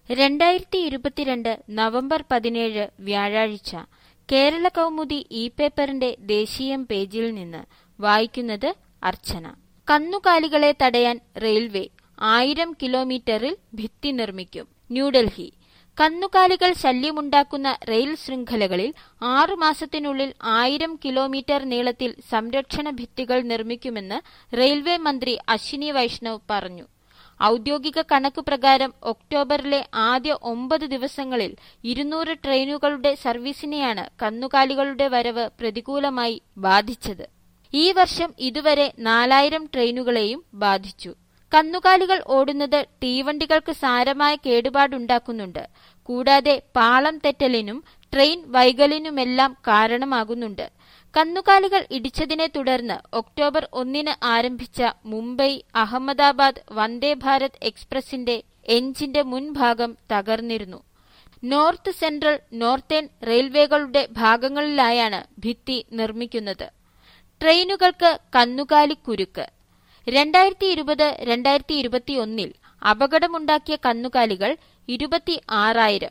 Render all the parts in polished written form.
2022 November 17 വ്യാഴാഴ്ച കേരള കൗമുദി പേപ്പറിന്റെ ദേശീയം പേജിൽ നിന്ന് വായിക്കുന്നത് അർച്ചന. കന്നുകാലികളെ തടയാൻ റെയിൽവേ 1000 കിലോമീറ്ററിൽ ഭിത്തി നിർമ്മിക്കും. ന്യൂഡൽഹി. കന്നുകാലികൾ ശല്യമുണ്ടാക്കുന്ന റെയിൽ ശൃംഖലകളിൽ 6 മാസത്തിനുള്ളിൽ 1000 കിലോമീറ്റർ നീളത്തിൽ സംരക്ഷണ ഭിത്തികൾ നിർമ്മിക്കുമെന്ന് റെയിൽവേ മന്ത്രി അശ്വിനി വൈഷ്ണവ് പറഞ്ഞു. ഔദ്യോഗിക കണക്ക് പ്രകാരം ഒക്ടോബറിലെ ആദ്യ 9 ദിവസങ്ങളിൽ 200 ട്രെയിനുകളുടെ സർവീസിനെയാണ് കന്നുകാലികളുടെ വരവ് പ്രതികൂലമായി ബാധിച്ചത്. ഈ വർഷം ഇതുവരെ 4000 ട്രെയിനുകളെയും ബാധിച്ചു. കന്നുകാലികൾ ഓടുന്നത് തീവണ്ടികൾക്ക് സാരമായ കേടുപാടുണ്ടാക്കുന്നുണ്ട്. കൂടാതെ പാളം തെറ്റലിനും ട്രെയിൻ വൈകലിനുമെല്ലാം കാരണമാകുന്നുണ്ട്. കന്നുകാലികൾ ഇടിച്ചതിനെ തുടർന്ന് ഒക്ടോബർ 1 ആരംഭിച്ച മുംബൈ അഹമ്മദാബാദ് വന്ദേ ഭാരത് എക്സ്പ്രസിന്റെ എഞ്ചിന്റെ മുൻഭാഗം തകർന്നിരുന്നു. നോർത്ത് സെൻട്രൽ നോർത്തേൺ റെയിൽവേകളുടെ ഭാഗങ്ങളിലായാണ് ഭിത്തി നിർമ്മിക്കുന്നത്. ട്രെയിനുകൾക്ക് കന്നുകാലിക്കുരുക്ക്. 2020-2021 അപകടമുണ്ടാക്കിയ കന്നുകാലികൾ 26,000.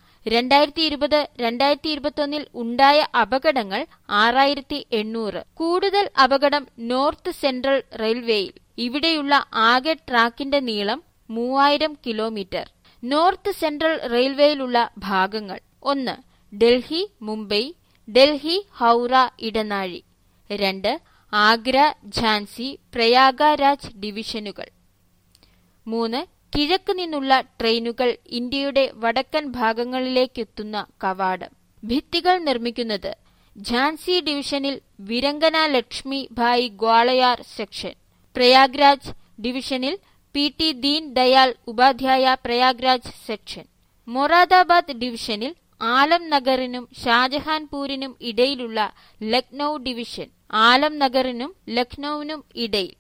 2020-2021 ഉണ്ടായ അപകടങ്ങൾ 6,800. കൂടുതൽ അപകടം നോർത്ത് സെൻട്രൽ റെയിൽവേയിൽ. ഇവിടെയുള്ള ആകെ ട്രാക്കിന്റെ നീളം 3000 കിലോമീറ്റർ. നോർത്ത് സെൻട്രൽ റെയിൽവേയിലുള്ള ഭാഗങ്ങൾ: 1. ഡൽഹി മുംബൈ, ഡൽഹി ഹൗറ ഇടനാഴി. 2. ആഗ്ര ഝാൻസി പ്രയാഗരാജ് ഡിവിഷനുകൾ. 3. കിഴക്ക് നിന്നുള്ള ട്രെയിനുകൾ ഇന്ത്യയുടെ വടക്കൻ ഭാഗങ്ങളിലേക്കെത്തുന്ന കവാടം. ഭിത്തികൾ നിർമ്മിക്കുന്നത്: ഝാൻസി ഡിവിഷനിൽ വിരംഗന ലക്ഷ്മി ഭായ് ഗ്വാളിയാർ സെക്ഷൻ, പ്രയാഗ്രാജ് ഡിവിഷനിൽ PT ദീൻ ദയാൽ ഉപാധ്യായ പ്രയാഗ്രാജ് സെക്ഷൻ, മൊറാദാബാദ് ഡിവിഷനിൽ ആലം നഗറിനും ഷാജഹാൻപൂരിനും ഇടയിലുള്ള ലക്നൌ ഡിവിഷൻ, ആലം നഗറിനും ലക്നൌവിനും ഇടയിൽ.